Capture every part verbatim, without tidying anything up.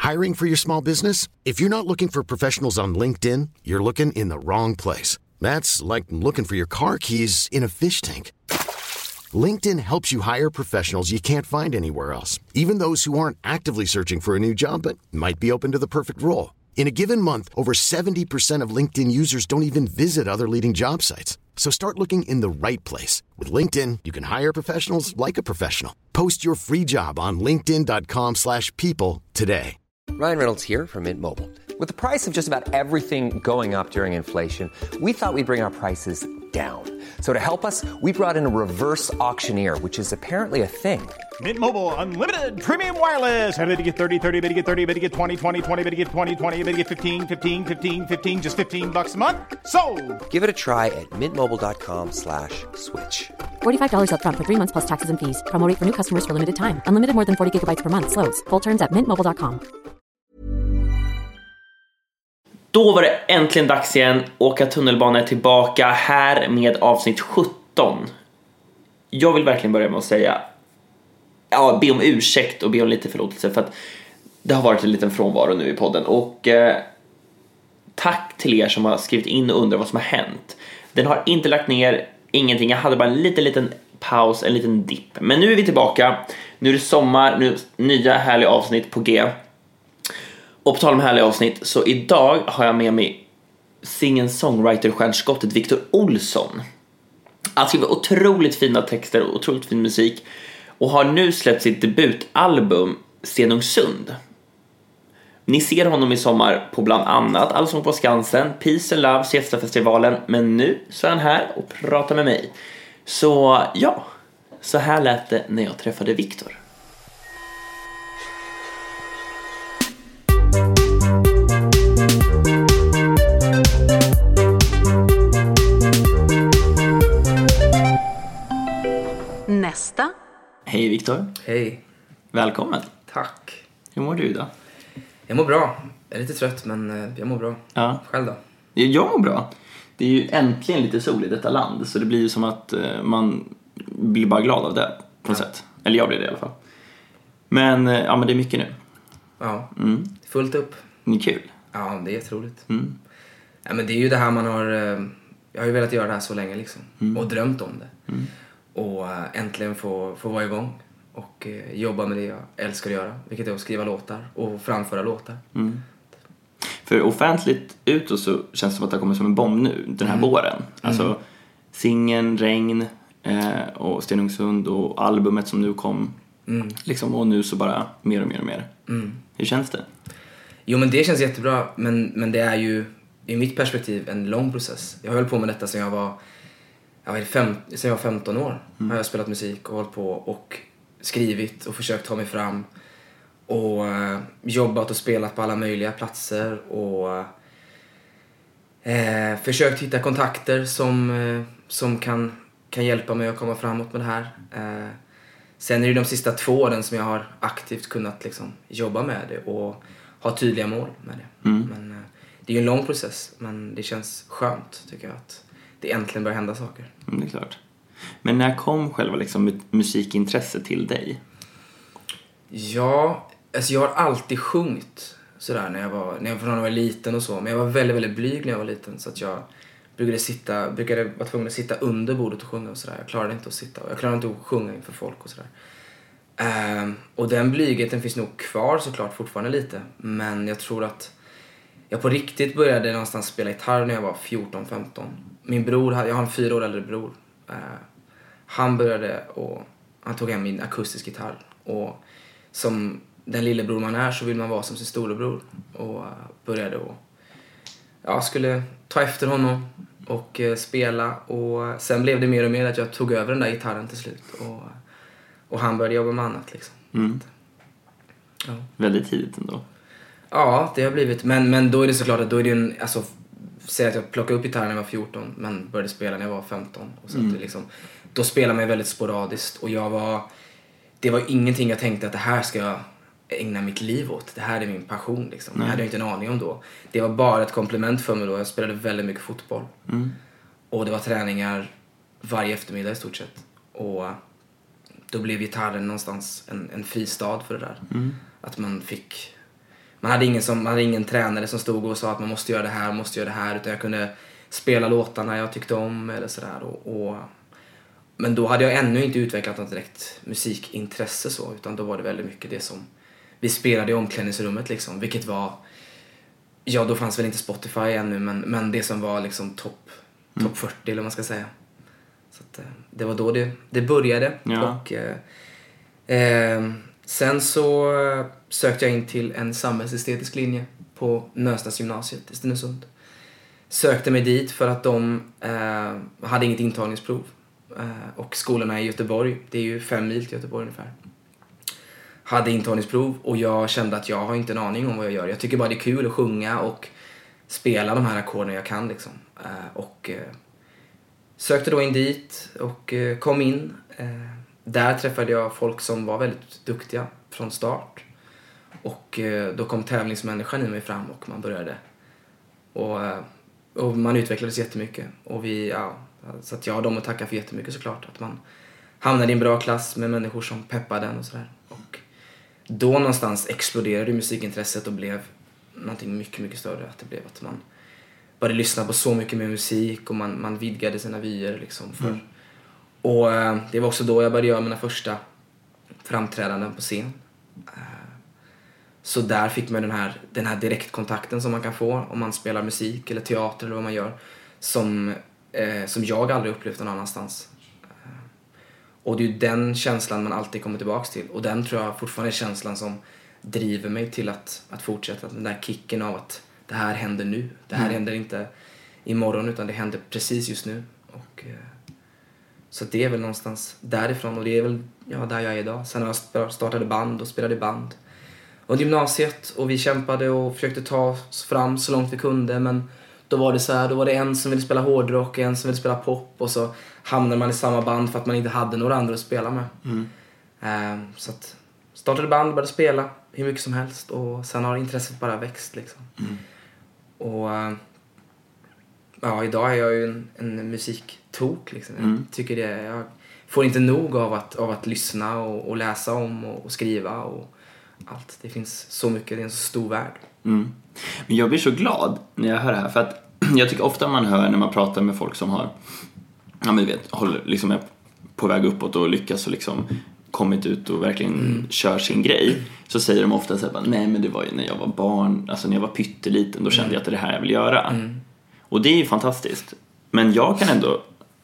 Hiring for your small business? If you're not looking for professionals on LinkedIn, you're looking in the wrong place. That's like looking for your car keys in a fish tank. LinkedIn helps you hire professionals you can't find anywhere else, even those who aren't actively searching for a new job but might be open to the perfect role. In a given month, over seventy percent of LinkedIn users don't even visit other leading job sites. So start looking in the right place. With LinkedIn, you can hire professionals like a professional. Post your free job on linkedin dot com slash people today. Ryan Reynolds here from Mint Mobile. With the price of just about everything going up during inflation, we thought we'd bring our prices down. So to help us, we brought in a reverse auctioneer, which is apparently a thing. Mint Mobile Unlimited Premium Wireless. How to get thirty, thirty, how to get thirty, how to get twenty, twenty, twenty, how to get twenty, twenty, how to get fifteen, fifteen, fifteen, fifteen, just fifteen bucks a month? Sold! Give it a try at mintmobile.com slash switch. forty-five dollars up front for three months plus taxes and fees. Promo rate for new customers for limited time. Unlimited more than forty gigabytes per month. Slows full terms at mint mobile dot com. Då var det äntligen dags igen. Åka tunnelbana tillbaka här med avsnitt sjutton. Jag vill verkligen börja med att säga, ja, be om ursäkt och be om lite förlåtelse för att det har varit en liten frånvaro nu i podden. Och eh, tack till er som har skrivit in och undrar vad som har hänt. Den har inte lagt ner ingenting. Jag hade bara en liten, liten paus, en liten dipp. Men nu är vi tillbaka. Nu är det sommar, nu är nya härliga avsnitt på G. Och på tal om härliga avsnitt, så idag har jag med mig singen-songwriter-stjärnskottet Victor Olsson. Han skriver otroligt fina texter och otroligt fin musik och har nu släppt sitt debutalbum Stenungsund. Ni ser honom i sommar på bland annat Allsång på Skansen, Peace and Love, Siesta-festivalen, men nu så är han här och pratar med mig. Så ja, så här lät det när jag träffade Victor. Nästa. Hej Victor. Hej. Välkommen. Tack. Hur mår du idag? Jag mår bra. Jag är lite trött men jag mår bra. Ja. Själv då? Jag mår bra. Det är ju äntligen lite sol i detta land, så det blir ju som att man blir bara glad av det på något ja. sätt. Eller jag blir det i alla fall. Men ja, men det är mycket nu. Ja. Mm. Fullt upp. Det är kul. Ja, det är jätteroligt. Mm. Ja, men det är ju det här man har. Jag har ju velat göra det här så länge liksom mm. och drömt om det. Mm. Och äntligen få, få vara igång och eh, jobba med det jag älskar att göra. Vilket är att skriva låtar och framföra låtar. Mm. För offentligt ut och så känns det som att det kommer som en bomb nu den här mm. våren. Alltså mm. singeln, Regn eh, och Stenungsund och albumet som nu kom. Mm. Liksom, och nu så bara mer och mer och mer. Mm. Hur känns det? Jo men det känns jättebra. Men, men det är ju i mitt perspektiv en lång process. Jag höll på med detta sedan jag var... Jag var, fem, sen jag var femton år mm. har jag spelat musik och hållit på och skrivit och försökt ta mig fram och eh, jobbat och spelat på alla möjliga platser och eh, försökt hitta kontakter som, eh, som kan, kan hjälpa mig att komma framåt med det här. Eh, sen är det de sista två åren som jag har aktivt kunnat liksom, jobba med det och ha tydliga mål med det. Mm. Men, eh, det är ju en lång process men det känns skönt tycker jag att det äntligen börjar hända saker. Mm, det är klart. Men när kom själva liksom musikintresse till dig? Ja, alltså jag har alltid sjungit sådär när jag var när jag, när jag var liten och så. Men jag var väldigt, väldigt blyg när jag var liten så att jag brukade sitta, brukade vara tvungen att sitta under bordet och sjunga och sådär. Jag klarade inte att sitta och jag klarade inte att sjunga inför folk och sådär. Um, och den blygheten finns nog kvar såklart fortfarande lite. Men jag tror att jag på riktigt började någonstans spela gitarr när jag var fjorton femton. Min bror, jag har en fyra år äldre bror. Uh, han började och han tog hem min akustisk gitarr. Och som den lillebror man är så vill man vara som sin storebror. Och uh, började och ja, skulle ta efter honom och uh, spela. Och sen blev det mer och mer att jag tog över den där gitarren till slut. Och, och han började jobba med annat liksom. Mm. Ja. Väldigt tidigt ändå. Ja, det har blivit. Men, men då är det såklart att då är det en, alltså, säg att jag plockade upp gitarren när jag var fjorton men började spela när jag var femton. Och så mm. att det liksom, då spelade man väldigt sporadiskt och jag var, det var ingenting jag tänkte att det här ska jag ägna mitt liv åt. Det här är min passion liksom. Nej. Jag hade inte en aning om då. Det var bara ett komplement för mig då. Jag spelade väldigt mycket fotboll. Mm. Och det var träningar varje eftermiddag i stort sett. Och då blev gitarren någonstans en, en fristad för det där. Mm. Att man fick man hade ingen som man hade ingen tränare som stod och sa att man måste göra det här, måste göra det här, utan jag kunde spela låtarna jag tyckte om eller sådär och, och men då hade jag ännu inte utvecklat något direkt musikintresse så, utan då var det väldigt mycket det som vi spelade i omklädningsrummet liksom, vilket var, ja då fanns väl inte Spotify ännu, men, men det som var liksom topp mm. top fyrtio eller vad man ska säga. Så att, det var då det, det började. Ja. Och eh, eh, sen så sökte jag in till en samhällsestetisk linje på Nösnäsgymnasiet i Stenungsund. Sökte mig dit för att de eh, hade inget intagningsprov. Eh, och skolorna i Göteborg, det är ju fem mil till Göteborg ungefär, hade intagningsprov och jag kände att jag har inte en aning om vad jag gör. Jag tycker bara det är kul att sjunga och spela de här ackorden jag kan liksom. Eh, och eh, sökte då in dit och eh, kom in. Eh, där träffade jag folk som var väldigt duktiga från start. Och eh, då kom tävlingsmänniskan i mig fram och man började. Och, eh, och man utvecklades jättemycket. Och vi, ja, så att jag har dem att tacka för jättemycket såklart. Att man hamnade i en bra klass med människor som peppade den och sådär. Och då någonstans exploderade musikintresset och blev någonting mycket, mycket större. Att det blev att man började lyssna på så mycket mer musik och man, man vidgade sina vyer liksom. För. Mm. Och eh, det var också då jag började göra mina första framträdanden på scen. Eh, så där fick man den här, den här direktkontakten som man kan få om man spelar musik eller teater eller vad man gör. Som, eh, som jag aldrig upplevt någon annanstans. Eh, och det är ju den känslan man alltid kommer tillbaka till. Och den tror jag fortfarande är känslan som driver mig till att, att fortsätta. Den där kicken av att det här händer nu. Det här mm. händer inte imorgon utan det händer precis just nu. Och, eh, så det är väl någonstans därifrån och det är väl ja, där jag är idag. Sen har jag startade band och spelade band under gymnasiet och vi kämpade och försökte ta oss fram så långt vi kunde, men då var det så här, då var det en som ville spela hårdrock och en som ville spela pop och så hamnade man i samma band för att man inte hade några andra att spela med. Mm. Eh, så att startade band, började spela hur mycket som helst och sen har intresset bara växt liksom. Mm. Och ja, idag är jag ju en, en musiktok liksom. Jag mm. tycker det, jag får inte nog av att, av att lyssna och, och läsa om och, och skriva och allt. Det finns så mycket, det är en så stor värld. Mm. Men jag blir så glad när jag hör det här för att jag tycker ofta man hör när man pratar med folk som har ja men du vet, håller, liksom är på väg uppåt och lyckas och liksom kommit ut och verkligen mm. kör sin grej, så säger de ofta så här, nej men det var ju när jag var barn, alltså när jag var pytteliten, då kände mm. jag att det är det här jag vill göra. Mm. Och det är ju fantastiskt. Men jag kan ändå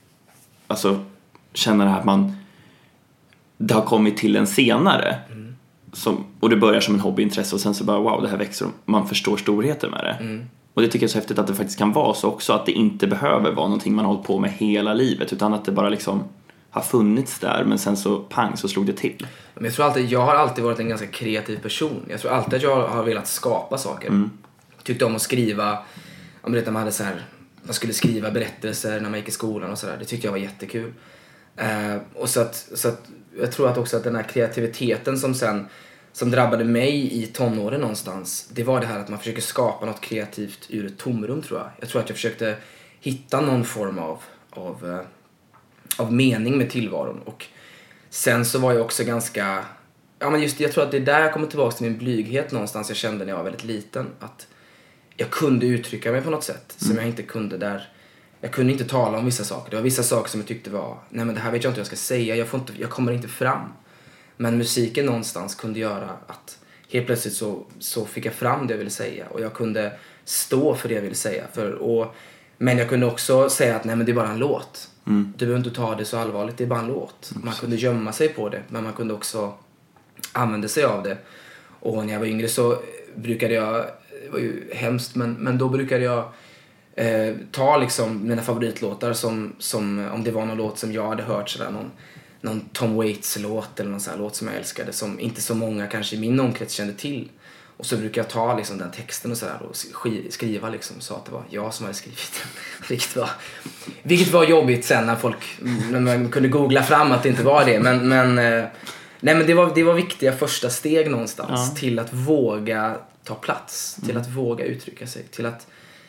alltså känna det här att man det har kommit till en senare mm. som, och det börjar som en hobbyintresse och sen så bara wow, det här växer och man förstår storheten med det. Mm. Och det tycker jag är så häftigt att det faktiskt kan vara så också, att det inte behöver vara någonting man har hållit på med hela livet, utan att det bara liksom har funnits där, men sen så pang så slog det till. Men jag tror alltid, jag har alltid varit en ganska kreativ person. Jag tror alltid att jag har velat skapa saker. Mm. Tyckte om att skriva, om det man hade så här, man skulle skriva berättelser när man gick i skolan och sådär. Det tyckte jag var jättekul. Eh, och så att, så att jag tror att också att den här kreativiteten som sen som drabbade mig i tonåren någonstans, det var det här att man försöker skapa något kreativt ur ett tomrum, tror jag. Jag tror att jag försökte hitta någon form av av eh, av mening med tillvaron. Och sen så var jag också ganska, ja men just jag tror att det är där jag kommer tillbaka till min blyghet någonstans jag kände när jag var väldigt liten, att jag kunde uttrycka mig på något sätt mm. som jag inte kunde där. Jag kunde inte tala om vissa saker. Det var vissa saker som jag tyckte var, nej men det här vet jag inte vad jag ska säga, jag får inte, jag kommer inte fram. Men musiken någonstans kunde göra att helt plötsligt så, så fick jag fram det jag ville säga och jag kunde stå för det jag ville säga. För, och, men jag kunde också säga att nej men det är bara en låt. Mm. Du behöver inte ta det så allvarligt, det är bara en låt. Mm. Man kunde gömma sig på det, men man kunde också använda sig av det. Och när jag var yngre så brukade jag, det var ju hemskt, men, men då brukade jag eh, ta liksom mina favoritlåtar som, som om det var någon låt som jag hade hört sådär, någon, någon Tom Waits låt eller någon sån här låt som jag älskade, som inte så många kanske i min omkrets kände till. Och så brukar jag ta liksom den texten och sådär och skriva liksom, så att det var jag som hade skrivit. vilket, var, vilket var jobbigt sen när folk när man kunde googla fram att det inte var det. Men, men, nej, men det, var, det var viktiga första steg någonstans ja. till att våga ta plats, till mm. att våga uttrycka sig. Till att,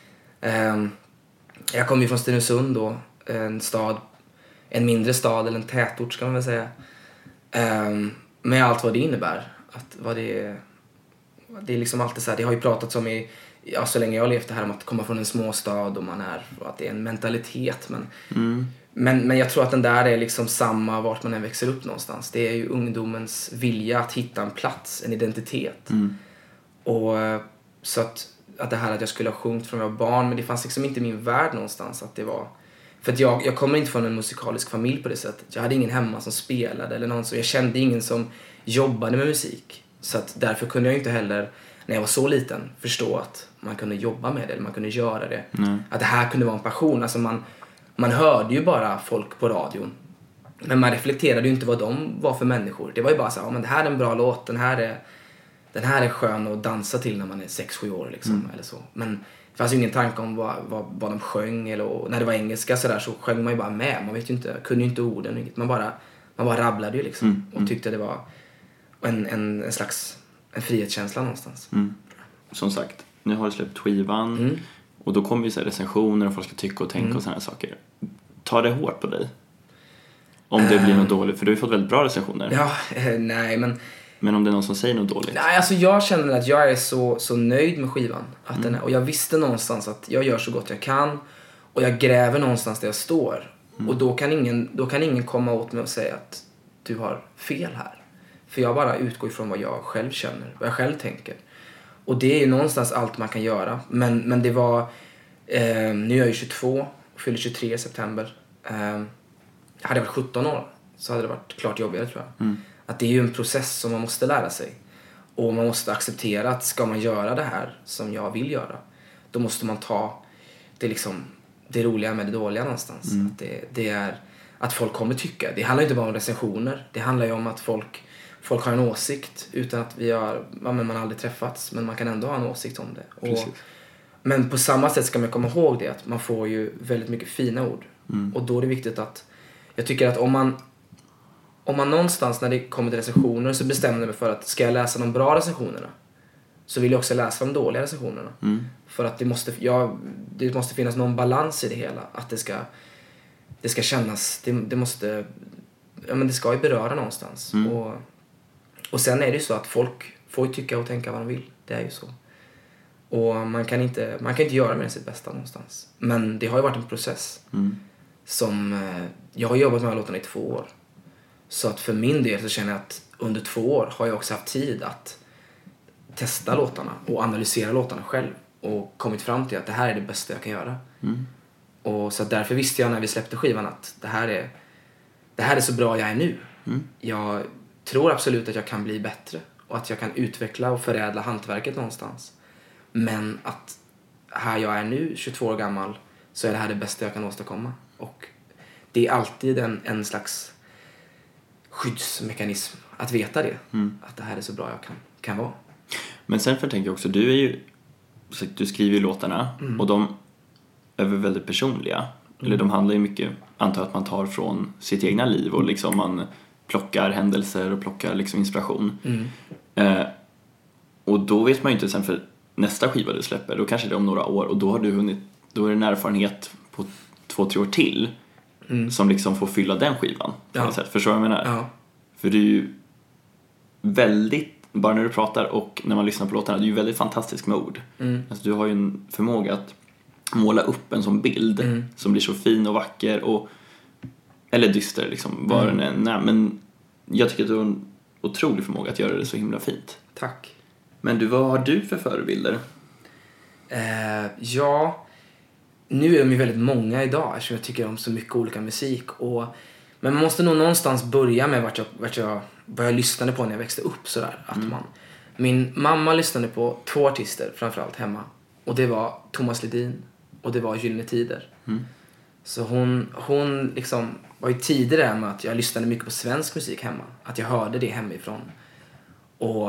eh, jag kom ju från Stenungsund då, en stad, en mindre stad eller en tätort ska man väl säga. Eh, med allt vad det innebär. Att, vad det det är liksom alltid så här, det har ju pratats om i, ja, så länge jag har levt det här om att komma från en småstad och man är, och att det är en mentalitet. Men, mm. men, men jag tror att den där är liksom samma vart man än växer upp någonstans. Det är ju ungdomens vilja att hitta en plats, en identitet. Mm. Och så att, att det här att jag skulle ha sjungit från jag var barn, men det fanns liksom inte i min värld någonstans att det var... För att jag, jag kommer inte från en musikalisk familj på det sättet. Jag hade ingen hemma som spelade eller någon, så jag kände ingen som jobbade med musik. Så att därför kunde jag inte heller, när jag var så liten, förstå att man kunde jobba med det eller man kunde göra det. Mm. Att det här kunde vara en passion. Alltså man, man hörde ju bara folk på radion. Men man reflekterade ju inte vad de var för människor. Det var ju bara så här, ja, men det här är en bra låt, den här är, den här är skön att dansa till när man är sex sju år liksom, mm. eller så. Men det fanns ju ingen tanke om vad, vad, vad de sjöng. Eller, och när det var engelska så, där, så sjöng man ju bara med. Man vet ju inte, kunde ju inte orden. Inget. Man, bara, man bara rabblade ju liksom. Mm. Och tyckte det var en, en, en slags en frihetskänsla någonstans. Mm. Som sagt, nu har du släppt skivan. Mm. Och då kommer ju så här recensioner och folk ska tycka och tänka mm. och sådana här saker. Tar det hårt på dig? Om det uh, blir något dåligt. För du har ju fått väldigt bra recensioner. Ja, eh, nej men... Men om det är någon som säger något dåligt? Nej, alltså jag känner att jag är så, så nöjd med skivan. Att mm. den är, och jag visste någonstans att jag gör så gott jag kan. Och jag gräver någonstans där jag står. Mm. Och då kan, ingen, då kan ingen komma åt mig och säga att du har fel här. För jag bara utgår ifrån vad jag själv känner. Vad jag själv tänker. Och det är ju någonstans allt man kan göra. Men, men det var... Eh, nu är jag ju tjugotvå och fyller tjugotre i september. Eh, hade jag varit sjutton år så hade det varit klart jobbigare, tror jag. Mm. Att det är ju en process som man måste lära sig. Och man måste acceptera att ska man göra det här som jag vill göra, då måste man ta det, liksom, det roliga med det dåliga någonstans. Mm. Att det, det är att folk kommer tycka. Det handlar inte bara om recensioner. Det handlar ju om att folk, folk har en åsikt utan att vi har, ja, men man har aldrig träffats. Men man kan ändå ha en åsikt om det. Och, men på samma sätt ska man komma ihåg det, att man får ju väldigt mycket fina ord. Mm. Och då är det viktigt att, jag tycker att om man Om man någonstans när det kommer till recensioner så bestämmer jag mig för att ska jag läsa de bra recensionerna, så vill jag också läsa de dåliga recensionerna. Mm. För att det måste, ja, det måste finnas någon balans i det hela. Att det ska, det ska kännas, det, det måste, ja, men det ska ju beröra någonstans. Mm. Och, och sen är det ju så att folk får ju tycka och tänka vad de vill. Det är ju så. Och man kan inte, man kan inte göra mer än sitt bästa någonstans. Men det har ju varit en process. Mm. Som, jag har jobbat med de här låtarna i två år. Så att för min del så känner jag att under två år har jag också haft tid att testa låtarna och analysera låtarna själv. Och kommit fram till att det här är det bästa jag kan göra. Mm. Och så därför visste jag när vi släppte skivan att det här är, det här är så bra jag är nu. Mm. Jag tror absolut att jag kan bli bättre. Och att jag kan utveckla och förädla hantverket någonstans. Men att här jag är nu, tjugotvå år gammal, så är det här det bästa jag kan åstadkomma. Och det är alltid en, en slags skyddsmekanism att veta det. Mm. Att det här är så bra jag kan, kan vara. Men sen för tänker jag också, du är ju, du skriver ju låtarna mm. och de är väldigt personliga. Mm. Eller de handlar ju mycket, antar att man tar från sitt egna liv och liksom man plockar händelser och plockar liksom inspiration. Mm. Eh, och då vet man ju inte sen för nästa skiva du släpper, då kanske det är om några år och då har du hunnit, då är det en erfarenhet på två, tre år till. Mm. Som liksom får fylla den skivan på ja. något sätt. Förstår du vad jag menar? Ja. För du är ju väldigt, bara när du pratar och när man lyssnar på låtarna, du är ju väldigt fantastisk med ord. Mm. Alltså, du har ju en förmåga att måla upp en sån bild mm. som blir så fin och vacker och, eller dyster liksom, var mm. den är. Men jag tycker att du har en otrolig förmåga att göra det så himla fint. Tack. Men du, vad har du för förebilder? Eh, ja... Nu är de ju väldigt många idag eftersom jag tycker om så mycket olika musik. Och, men man måste nog någonstans börja med vart jag, vart jag, vad jag lyssnade på när jag växte upp. Sådär, att mm. man, min mamma lyssnade på två artister framförallt hemma. Och det var Thomas Ledin och det var Gyllene Tider. Mm. Så hon, hon liksom var ju tidigare med att jag lyssnade mycket på svensk musik hemma. Att jag hörde det hemifrån. Och,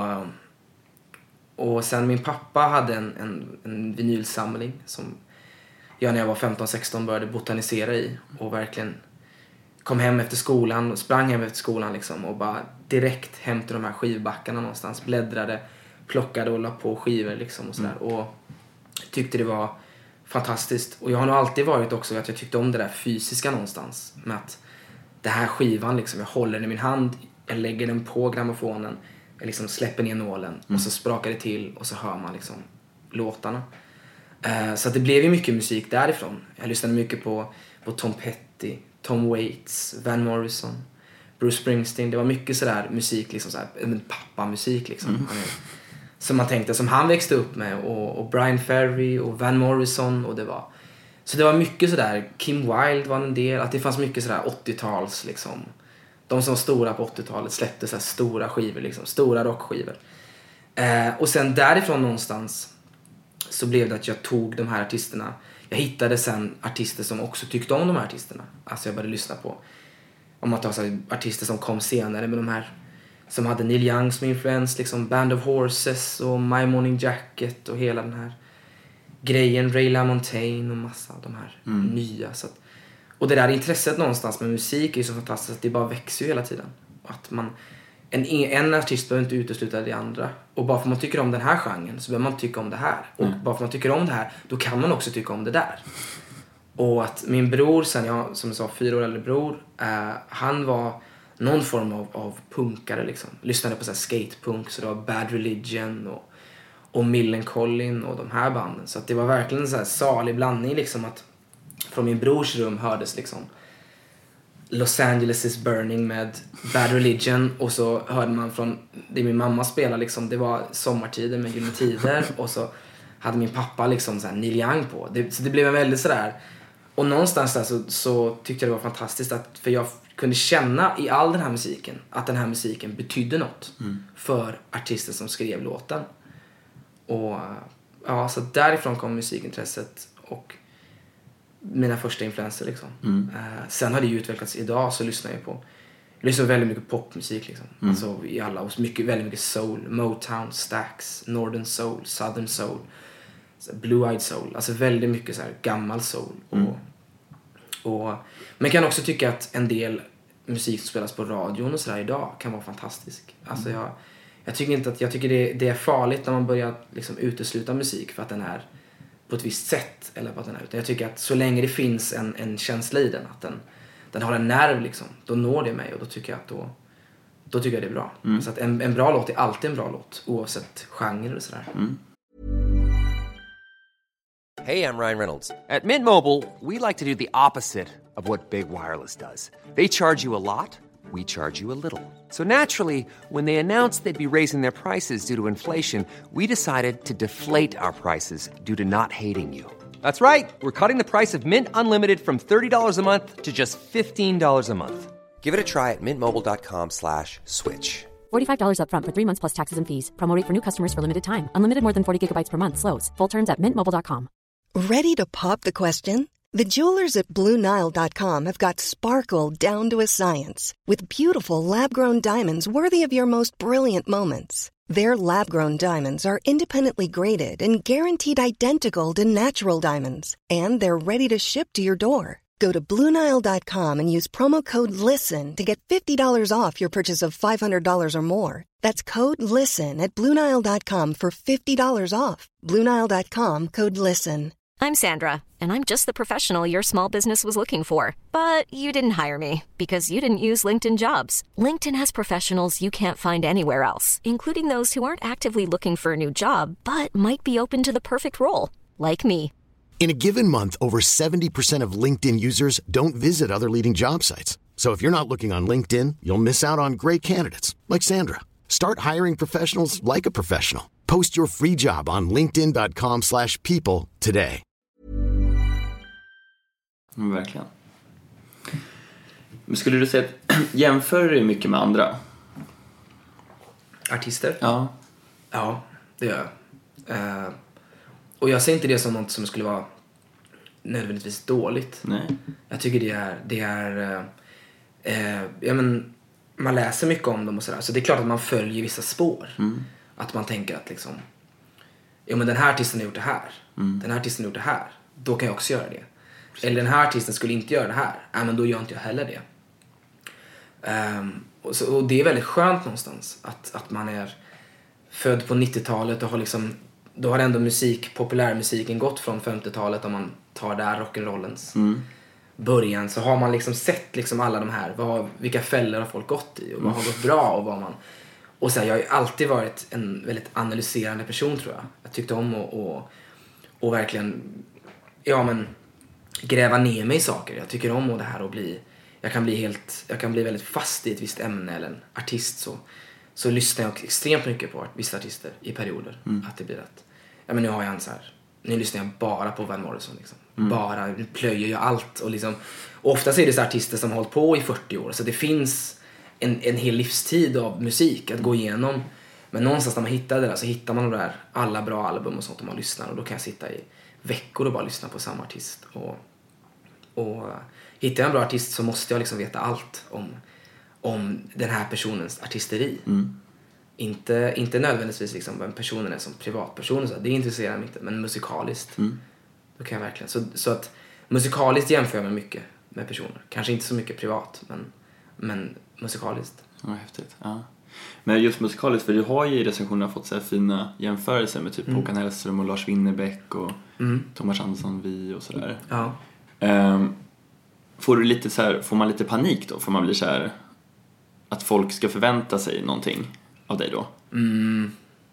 och sen min pappa hade en, en, en vinylsamling som jag när jag var femton sexton började botanisera i och verkligen kom hem efter skolan och sprang hem efter skolan liksom och bara direkt hem till de här skivbackarna någonstans, bläddrade, plockade och la på skivor liksom och sådär. Mm. Och tyckte det var fantastiskt. Och jag har nog alltid varit också att jag tyckte om det där fysiska någonstans med att det här skivan liksom, jag håller den i min hand, jag lägger den på grammofonen, jag liksom släpper ner nålen mm. och så sprakar det till och så hör man liksom låtarna. Uh, så att det blev ju mycket musik därifrån. Jag lyssnade mycket på, på Tom Petty, Tom Waits, Van Morrison, Bruce Springsteen. Det var mycket sådär musik, liksom såhär, pappa-musik liksom. Mm. Som man tänkte, som han växte upp med. Och, och Brian Ferry och Van Morrison. Och det var, så det var mycket sådär, Kim Wilde var en del. Att det fanns mycket sådär åttio-tals liksom. De som var stora på åttio-talet släppte såhär stora skivor liksom. Stora rockskivor. Eh, och sen därifrån någonstans så blev det att jag tog de här artisterna. Jag hittade sen artister som också tyckte om de här artisterna. Alltså jag började lyssna på, om man tar så här, artister som kom senare med de här, som hade Neil Young som influens, liksom Band of Horses och My Morning Jacket och hela den här grejen, Ray LaMontagne och massa av de här mm. nya. Så att, och det där intresset någonstans med musik är ju så fantastiskt att det bara växer ju hela tiden. Att man, en, en artist behöver inte utesluta det andra. Och bara för att man tycker om den här genren så behöver man tycka om det här. Och mm. bara för att man tycker om det här, då kan man också tycka om det där. Och att min bror, sen jag, som jag sa, fyra år äldre bror, eh, han var någon form av, av punkare liksom. Lyssnade på så här skatepunk, så det var Bad Religion och, och Millencolin och de här banden. Så att det var verkligen en så här salig blandning liksom, att från min brors rum hördes liksom Los Angeles is burning med Bad Religion, och så hörde man från det min mamma spelade liksom, det var sommartider med Gyllene Tider, och så hade min pappa liksom så här Neil Young på. Det, så det blev en väldigt sådär, och någonstans där så, så tyckte jag det var fantastiskt att, för jag kunde känna i all den här musiken att den här musiken betydde något mm. för artisten som skrev låten. Och ja, så därifrån kom musikintresset och mina första influenser liksom. Mm. Uh, sen har det ju utvecklats. Idag så lyssnar jag på, jag lyssnar väldigt mycket popmusik liksom. Mm. Alltså i alla, och mycket, väldigt mycket soul, Motown, Stax, Northern Soul, Southern Soul, Blue-Eyed Soul, alltså väldigt mycket så här gammal soul. Mm. Och, och, men jag kan också tycka att en del musik som spelas på radion och sådär idag kan vara fantastisk. Alltså jag, jag tycker inte att, jag tycker det, det är farligt när man börjar liksom utesluta musik för att den är på ett visst sätt, eller på att den är, utan jag tycker att så länge det finns en, en känsla i den, att den, den har en nerv liksom, då når det mig, och då tycker jag att då, då tycker jag det är bra. Mm. Så att en, en bra låt är alltid en bra låt, oavsett genre eller sådär. Mm. Hey, I'm Ryan Reynolds. At Mint Mobile, we like to do the opposite of what Big Wireless does. They charge you a lot, we charge you a little. So naturally, when they announced they'd be raising their prices due to inflation, we decided to deflate our prices due to not hating you. That's right. We're cutting the price of Mint Unlimited from thirty dollars a month to just fifteen dollars a month. Give it a try at mintmobile.com slash switch. forty-five dollars up front for three months plus taxes and fees. Promo rate for new customers for limited time. Unlimited more than forty gigabytes per month slows. Full terms at mint mobile dot com. Ready to pop the question? The jewelers at Blue Nile dot com have got sparkle down to a science with beautiful lab-grown diamonds worthy of your most brilliant moments. Their lab-grown diamonds are independently graded and guaranteed identical to natural diamonds, and they're ready to ship to your door. Go to Blue Nile dot com and use promo code LISTEN to get fifty dollars off your purchase of five hundred dollars or more. That's code LISTEN at Blue Nile dot com for fifty dollars off. Blue Nile dot com, code LISTEN. I'm Sandra, and I'm just the professional your small business was looking for. But you didn't hire me because you didn't use LinkedIn Jobs. LinkedIn has professionals you can't find anywhere else, including those who aren't actively looking for a new job, but might be open to the perfect role, like me. In a given month, over seventy percent of LinkedIn users don't visit other leading job sites. So if you're not looking on LinkedIn, you'll miss out on great candidates like Sandra. Start hiring professionals like a professional. Post your free job on linkedin dot com slash people today. Mm, verkligen. Men skulle du säga att jämför du mycket med andra artister? Ja. Ja, det gör jag. Uh, och jag ser inte det som något som skulle vara nödvändigtvis dåligt. Nej. Jag tycker det är, det är uh, uh, ja, men, man läser mycket om dem och sådär. Så det är klart att man följer vissa spår. Mm. Att man tänker att liksom, ja men den här artisten har gjort det här. Mm. Den här artisten har gjort det här. Då kan jag också göra det. Precis. Eller den här artisten skulle inte göra det här. Nej, men då gör inte jag heller det. Um, och, så, och det är väldigt skönt någonstans. Att, att man är född på nittiotalet och har liksom, då har ändå musik, populärmusiken gått från femtiotalet, om man tar där rock'n'rollens mm. början, så har man liksom sett liksom alla de här, vad, vilka fällor har folk gått i och vad har gått bra och vad man, Och så här, jag har ju alltid varit en väldigt analyserande person, tror jag. Jag tyckte om att och, och verkligen ja, men, gräva ner mig i saker. Jag tycker om det här att bli... Jag kan bli helt, jag kan bli väldigt fast i ett visst ämne eller en artist, så så lyssnar jag extremt mycket på vissa artister i perioder. Mm. Att det blir rätt. Ja, men nu har jag en så här, nu lyssnar jag bara på Van Morrison liksom. Mm. Bara, nu plöjer jag allt och liksom, och oftast är det så artister som har hållit på i fyrtio år, så det finns en en hel livstid av musik att gå igenom. Men någonstans när man hittar det där, så hittar man de där alla bra album och sånt, och man lyssnar, och då kan jag sitta i veckor och bara lyssna på samma artist. Och och hittar jag en bra artist så måste jag liksom veta allt om, om den här personens artisteri. Mm. Inte, inte nödvändigtvis liksom vem personen är som privatperson. Så det intresserar mig inte, men musikaliskt. Mm. Då kan jag verkligen. Så, så att musikaliskt jämför jag mig mycket med personer. Kanske inte så mycket privat, men, men musikaliskt. Ja, häftigt. Ja. Men just musikaliskt, för du har ju i recensionerna fått så här fina jämförelser med typ mm. Håkan Hellström och Lars Winnerbäck och mm. Thomas Andersson Vi och sådär. Ja. Um, får du lite så här, får man lite panik då? Får man bli så här att folk ska förvänta sig någonting av dig då? Mm.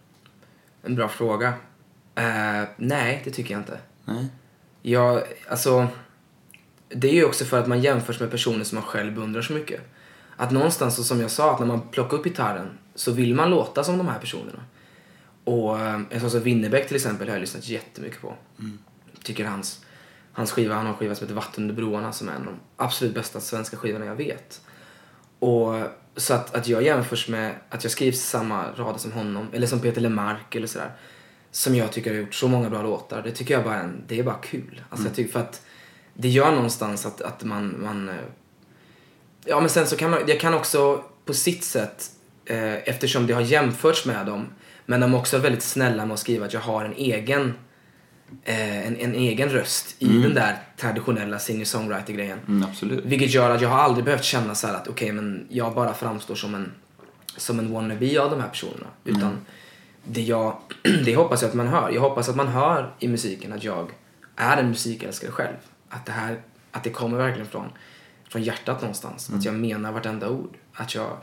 En bra fråga. Uh, nej, det tycker jag inte. Nej. Jag, alltså, det är ju också för att man jämförs med personer som man själv beundrar så mycket. Att någonstans, så som jag sa, att när man plockar upp gitarren så vill man låta som de här personerna. Och jag sa så Winnerbäck till exempel har jag lyssnat jättemycket på. Mm. Tycker hans Hans skiva, han har en skiva som heter Vatten under broarna, som är en av de absolut bästa svenska skivorna jag vet. Och så att, att jag jämförs med att jag skriver samma rader som honom, eller som Peter Lemark eller sådär, som jag tycker har gjort så många bra låtar. Det tycker jag bara är, en, det är bara kul. Alltså mm. jag tycker, för att det gör någonstans att, att man, man... Ja, men sen så kan man... Jag kan också på sitt sätt, eh, eftersom det har jämförts med dem, men de är också väldigt snälla med att skriva att jag har en egen... Eh, en, en egen röst i mm. den där traditionella singer-songwriter-grejen. Mm, absolut. Vilket gör att jag har aldrig behövt känna så här att okej, okay, men jag bara framstår som en som en wannabe av de här personerna. Mm. Utan det jag det hoppas jag att man hör. Jag hoppas att man hör i musiken att jag är en musikälskare själv. Att det här, att det kommer verkligen från från hjärtat någonstans. Mm. Att jag menar vartenda ord. Att jag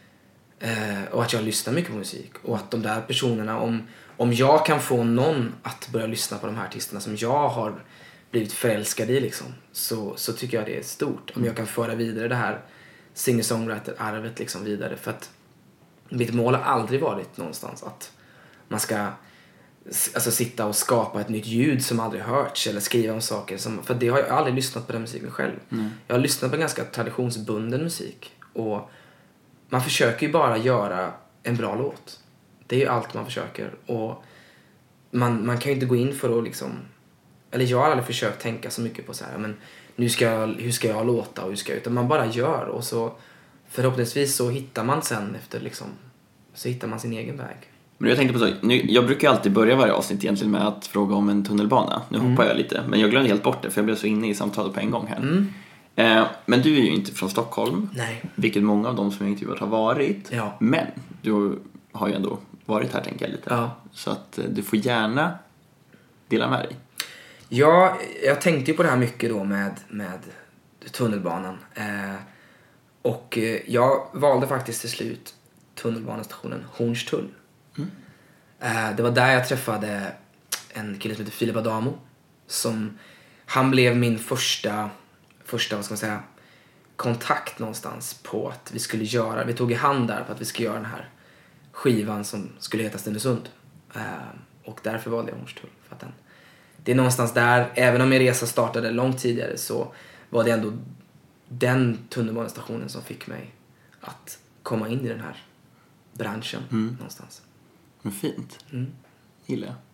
eh, och att jag lyssnar mycket på musik. Och att de där personerna, om Om jag kan få någon att börja lyssna på de här artisterna som jag har blivit förälskad i liksom, så, så tycker jag det är stort. Om jag kan föra vidare det här singer-songwriter-arvet liksom vidare. För att mitt mål har aldrig varit någonstans att man ska alltså, sitta och skapa ett nytt ljud som aldrig hörts, eller skriva om saker som, för det har jag aldrig lyssnat på den musiken själv. Mm. Jag har lyssnat på ganska traditionsbunden musik, och man försöker ju bara göra en bra låt. Det är ju allt man försöker, och man, man kan ju inte gå in för att liksom, eller jag har aldrig försökt tänka så mycket på så här, men nu ska jag, hur ska jag låta och hur ska jag, utan man bara gör, och så förhoppningsvis så hittar man sen efter liksom, så hittar man sin egen väg. Men jag tänkte på så, nu, jag brukar alltid börja varje avsnitt egentligen med att fråga om en tunnelbana. Nu mm. hoppar jag lite, men jag glömde helt bort det för jag blev så inne i samtalet på en gång här. Mm. Eh, men du är ju inte från Stockholm. Nej. Vilket många av dem som jag intervjuat har varit. Ja. Men du har ju ändå varit här, tänker jag lite. Ja. Så att eh, du får gärna dela med dig. Ja, jag tänkte ju på det här mycket då med, med tunnelbanan. Eh, och eh, jag valde faktiskt till slut tunnelbanestationen Hornstull. Mm. Eh, det var där jag träffade en kille som heter Filip Adamo. Som, han blev min första, första vad ska man säga, kontakt någonstans på att vi skulle göra, vi tog i hand där på att vi skulle göra den här skivan som skulle heta Stenungsund. Uh, och därför valde jag Hornstull. För att den, det är någonstans där, även om min resa startade långt tidigare, så var det ändå den tunnelbanestationen som fick mig att komma in i den här branschen mm. någonstans. Men fint. Mm. Gillar jag.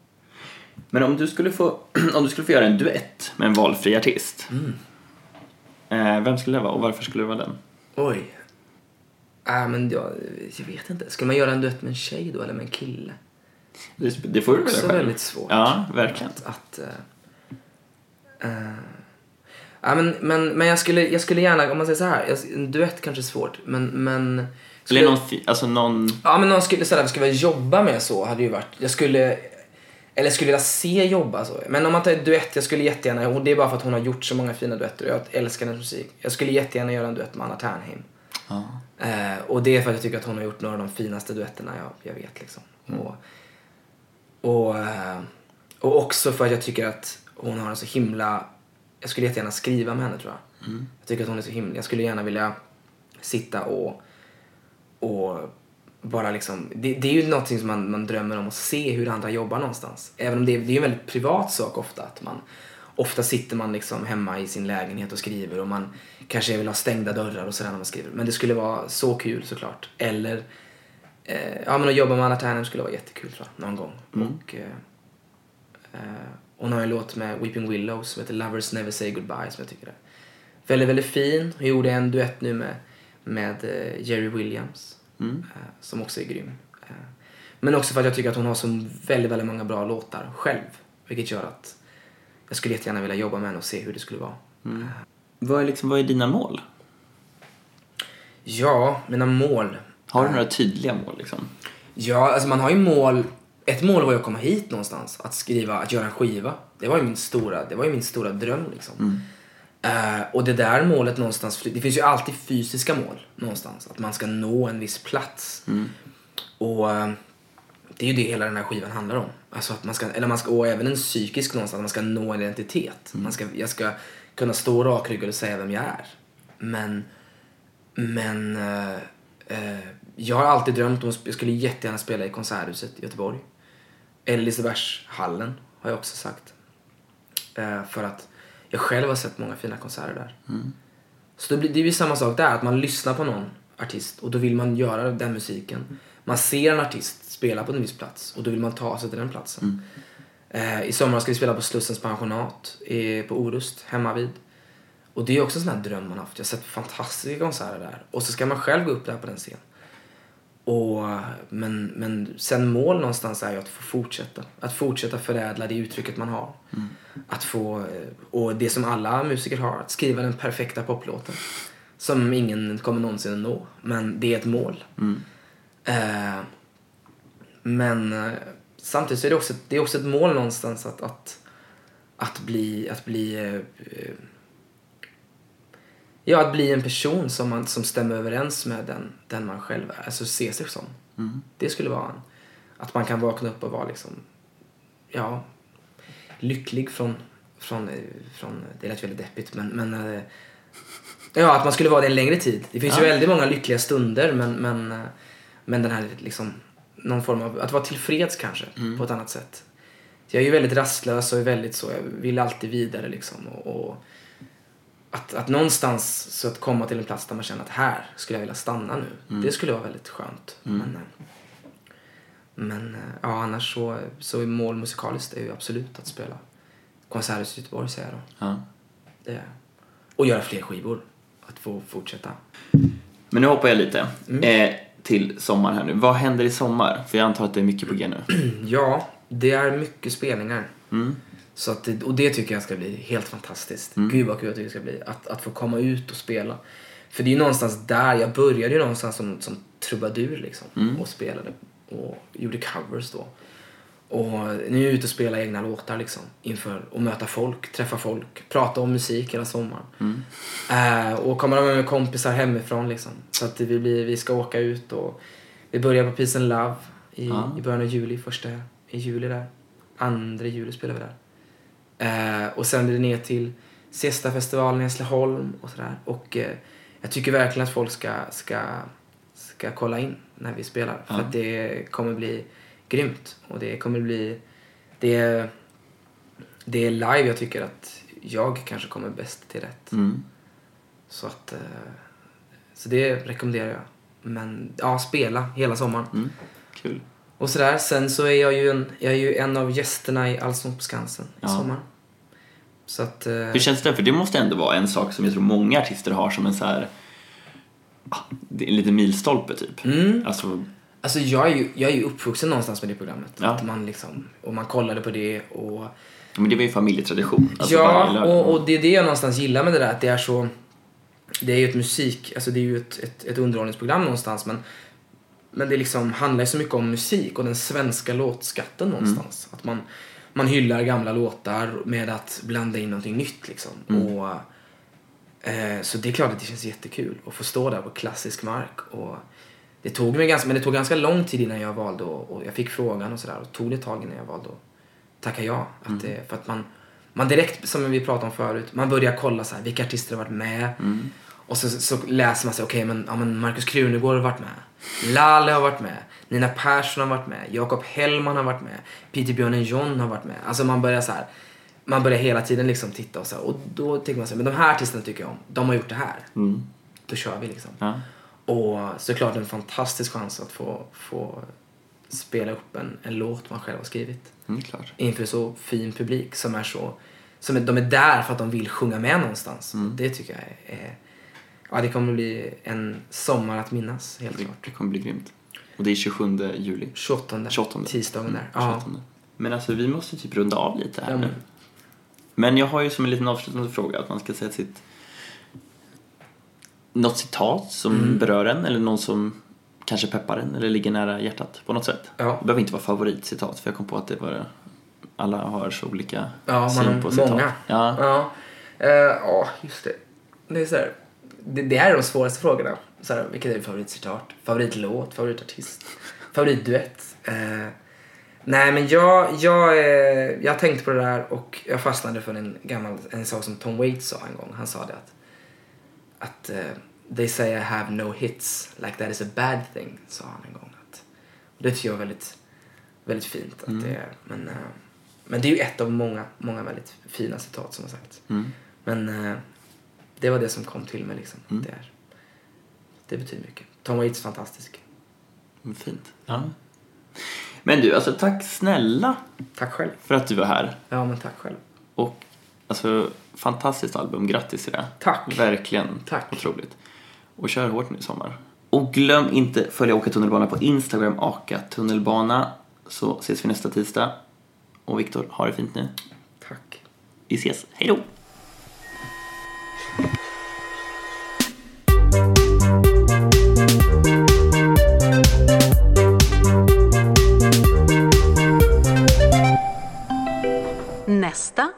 Men om du skulle få om du skulle få göra en duett med en valfri artist. Mm. Eh, vem skulle det vara och varför skulle det vara den? Oj. Äh, men jag, jag vet inte. Ska man göra en duett med en tjej då eller med en kille? Det, det får du väl själv. Det är väldigt svårt. Ja, verkligen. Att, att uh, uh, ja, men, men, men jag skulle, jag skulle gärna, om man säger så här, jag, en duett kanske är svårt, men... men skulle, eller någon, alltså någon... Ja, men någon skulle, så där, skulle jobba med så hade ju varit... Jag skulle... Eller skulle vilja se jobba så. Men om man tar en duett, jag skulle jättegärna... Och det är bara för att hon har gjort så många fina duetter. Jag älskar hennes musik. Jag skulle jättegärna göra en duett med Anna Ternheim. Ja. Eh, och det är för att jag tycker att hon har gjort några av de finaste duetterna jag, jag vet. Liksom. Mm. Och, och, eh, och också för att jag tycker att hon har en så himla... Jag skulle jättegärna skriva med henne, tror jag. Mm. Jag tycker att hon är så himla... Jag skulle gärna vilja sitta och... och bara liksom... Det, det är ju något som man, man drömmer om, att se hur andra jobbar någonstans. Även om det, det är en väldigt privat sak ofta. Att man, ofta sitter man liksom hemma i sin lägenhet och skriver. Och man kanske vill ha stängda dörrar och sådär när man skriver. Men det skulle vara så kul, såklart. Eller... Eh, ja, men att jobba med Anna Ternheim skulle vara jättekul, tror jag. Någon gång. Mm. Och... Eh, eh, hon har en låt med Weeping Willows som heter Lovers Never Say Goodbye, som jag tycker är väldigt, väldigt fin. Hon gjorde en duett nu med, med uh, Jerry Williams, mm. uh, som också är grym. Uh, men också för att jag tycker att hon har så väldigt, väldigt många bra låtar själv. Vilket gör att jag skulle jättegärna vilja jobba med henne och se hur det skulle vara. Mm. Uh, vad, är liksom, vad är dina mål? Ja, mina mål. Har du några tydliga mål liksom? Ja, alltså man har ju mål... Ett mål var ju att komma hit någonstans, att skriva, att göra en skiva. Det var ju min stora, det var ju min stora dröm liksom. Mm. Uh, och det där målet någonstans, det finns ju alltid fysiska mål någonstans, att man ska nå en viss plats. Mm. Och uh, det är ju det hela den här skivan handlar om. Alltså att man ska, eller man ska, och även en psykisk någonstans, att man ska nå en identitet. Mm. Man ska, jag ska kunna stå rakryggad och säga vem jag är. Men, men uh, uh, jag har alltid drömt om, jag skulle jättegärna spela i Konserthuset i Göteborg. Eller Lisebergshallen har jag också sagt. Uh, för att jag själv har sett många fina konserter där. Mm. Så det blir, det är ju samma sak där, att man lyssnar på någon artist och då vill man göra den musiken. Man ser en artist spela på en viss plats och då vill man ta sig till den platsen. Mm. Uh, I sommar ska vi spela på Slussens pensionat i, på Orust, hemma vid. Och det är också en sån här dröm man har haft. Jag har sett fantastiska konserter där. Och så ska man själv gå upp där på den scenen. Och, men, men sen mål någonstans är ju att få fortsätta. Att fortsätta förädla det uttrycket man har. Mm. Att få, och det som alla musiker har, att skriva den perfekta poplåten. Som ingen kommer någonsin att nå. Men det är ett mål. Mm. Eh, men eh, samtidigt så är det också, det är också ett mål någonstans att, att, att bli... Att bli eh, Ja, att bli en person som, man, som stämmer överens med den, den man själv är. Alltså se sig som. Mm. Det skulle vara en, att man kan vakna upp och vara liksom, ja, lycklig från, från, från det lät väldigt deppigt, men, men ja, att man skulle vara det en längre tid. Det finns ja. ju väldigt många lyckliga stunder, men, men, men den här liksom, någon form av, att vara tillfreds kanske, mm. på ett annat sätt. Jag är ju väldigt rastlös och är väldigt så, jag vill alltid vidare liksom, och, och Att, att någonstans så att komma till en plats där man känner att här skulle jag vilja stanna nu. Mm. Det skulle vara väldigt skönt. Mm. Men, men ja, annars så, så är mål musikaliskt är ju absolut att spela konserter i Göteborg, säger jag då. Ja. Det, och göra fler skivor. Att få fortsätta. Men nu hoppar jag lite mm. eh, till sommar här nu. Vad händer i sommar? För jag antar att det är mycket på G nu. Ja, det är mycket spelningar. Mm. Så att det, och det tycker jag ska bli helt fantastiskt. Mm. Gud vad kul jag tycker det ska bli. Att, att få komma ut och spela. För det är ju någonstans där. Jag började ju någonstans som, som trubadur liksom. Mm. Och spelade. Och gjorde covers då. Och nu är jag ute och spelar egna låtar liksom. Inför och möta folk, träffa folk. Prata om musik hela sommaren. Mm. Uh, och komma med, med kompisar hemifrån liksom. Så att vi, blir, vi ska åka ut och vi börjar på Peace and Love i, ah. i början av juli. Första i juli där. Andra juli spelar vi där. Uh, och sen blir det ner till Siesta-festivalen i Hässleholm och sådär. Och uh, jag tycker verkligen att folk ska, ska, ska kolla in när vi spelar. Uh. För att det kommer bli grymt. Och det kommer bli... Det är, det är live jag tycker att jag kanske kommer bäst till rätt. Mm. Så att... Uh, så det rekommenderar jag. Men ja, spela hela sommaren. Mm. Kul. Och sådär. Sen så är jag ju en, jag är ju en av gästerna i Allsång på Skansen i ja. sommar. Så att, uh... Hur känns det? För det måste ändå vara en sak som jag tror många artister har som en så här... Det är en liten milstolpe typ. Mm. Alltså... Alltså jag är ju, jag är ju uppvuxen någonstans med det programmet. Ja. Att man liksom, och man kollade på det och... Men det var ju familjetradition. Alltså ja, och, och det är det jag någonstans gillar med det där. Att det är så... Det är ju ett musik... Alltså det är ju ett, ett, ett underhållningsprogram någonstans. Men, men det liksom handlar ju så mycket om musik och den svenska låtskatten någonstans. Mm. Att man, man hyllar gamla låtar med att blanda in någonting nytt liksom. Mm. Och, Eh, så det är klart att det känns jättekul att få stå där på klassisk mark. Och det tog mig ganska, men det tog ganska lång tid innan jag valde och, och jag fick frågan och sådär. Och tog det ett tag innan jag valde att tacka ja. Att Mm. det, för att man, man direkt, som vi pratade om förut, man börjar kolla så här, vilka artister har varit med. Mm. Och så, så läser man sig, okej, okay, men, ja, men Markus Krunegård har varit med. Lalle har varit med. Nina Persson har varit med. Jakob Hellman har varit med. Peter Björnen John har varit med. Alltså man börjar så här, man börjar hela tiden liksom titta och så här, och då tänker man så här, men de här artisterna tycker jag om. De har gjort det här. Mm. Då kör vi liksom. Ja. Och såklart en fantastisk chans att få, få spela upp en, en låt man själv har skrivit. Mm, klart. Inför så fin publik som är så, som är, de är där för att de vill sjunga med någonstans. Mm. Det tycker jag är, ja, det kommer bli en sommar att minnas, helt Det, klart. det kommer bli grymt. Och det är tjugosjunde juli. tjugoåttonde, tjugoåttonde. tisdagen där. Mm, Ja. tjugoåttonde. Men alltså vi måste typ runda av lite här Ja, nu. men- Men jag har ju som en liten avslutande fråga att man ska säga sitt något citat som Mm. berör en eller någon som kanske peppar en eller ligger nära hjärtat på något sätt. Ja. Det behöver inte vara favoritcitat för jag kom på att det var alla har så olika Ja, man syn har på citat. många. Ja. Ja, Eh, ja, just det. Det är så här, det, det är de svåraste frågorna. Så här, vilket är din favoritcitat? Favoritlåt, favoritartist, favoritduett? Eh, nej, men jag, jag, eh, jag tänkte på det där och jag fastnade för en gammal en sak som Tom Waits sa en gång. Han sa det att att eh, they say I have no hits, like that is a bad thing, sa han en gång. Att, och det tycker jag är väldigt, väldigt fint. Att Mm. det är, men, eh, men det är ju ett av många, många väldigt fina citat som har sagts. Mm. Men eh, det var det som kom till mig liksom. Mm. Det, är, det betyder mycket. Tom Waits fantastisk. Fint. Ja. Men du, alltså tack snälla Tack själv. för att du var här. Ja, men tack själv. Och alltså fantastiskt album, grattis till det. Tack. Verkligen. Tack. Otroligt. Och kör hårt nu i sommar. Och glöm inte följa Åka tunnelbana på Instagram, Aka tunnelbana. Så ses vi nästa tisdag. Och Viktor, ha det fint nu. Tack. Vi ses, hej då! Nästa.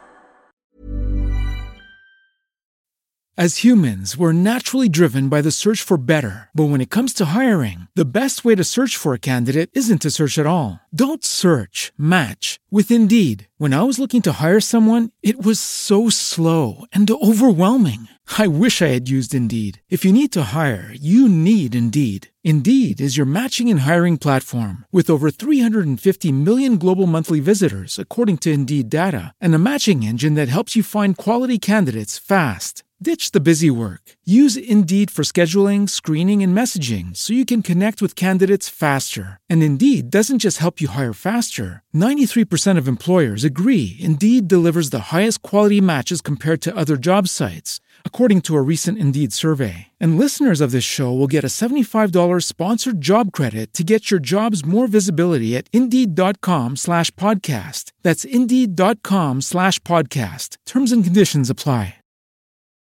As humans, we're naturally driven by the search for better. But when it comes to hiring, the best way to search for a candidate isn't to search at all. Don't search, match with Indeed. When I was looking to hire someone, it was so slow and overwhelming. I wish I had used Indeed. If you need to hire, you need Indeed. Indeed is your matching and hiring platform with over three hundred fifty million global monthly visitors, according to Indeed data, and a matching engine that helps you find quality candidates fast. Ditch the busy work. Use Indeed for scheduling, screening, and messaging so you can connect with candidates faster. And Indeed doesn't just help you hire faster. ninety-three percent of employers agree Indeed delivers the highest quality matches compared to other job sites, according to a recent Indeed survey. And listeners of this show will get a seventy-five dollars sponsored job credit to get your jobs more visibility at Indeed.com slash podcast. That's Indeed.com slash podcast. Terms and conditions apply.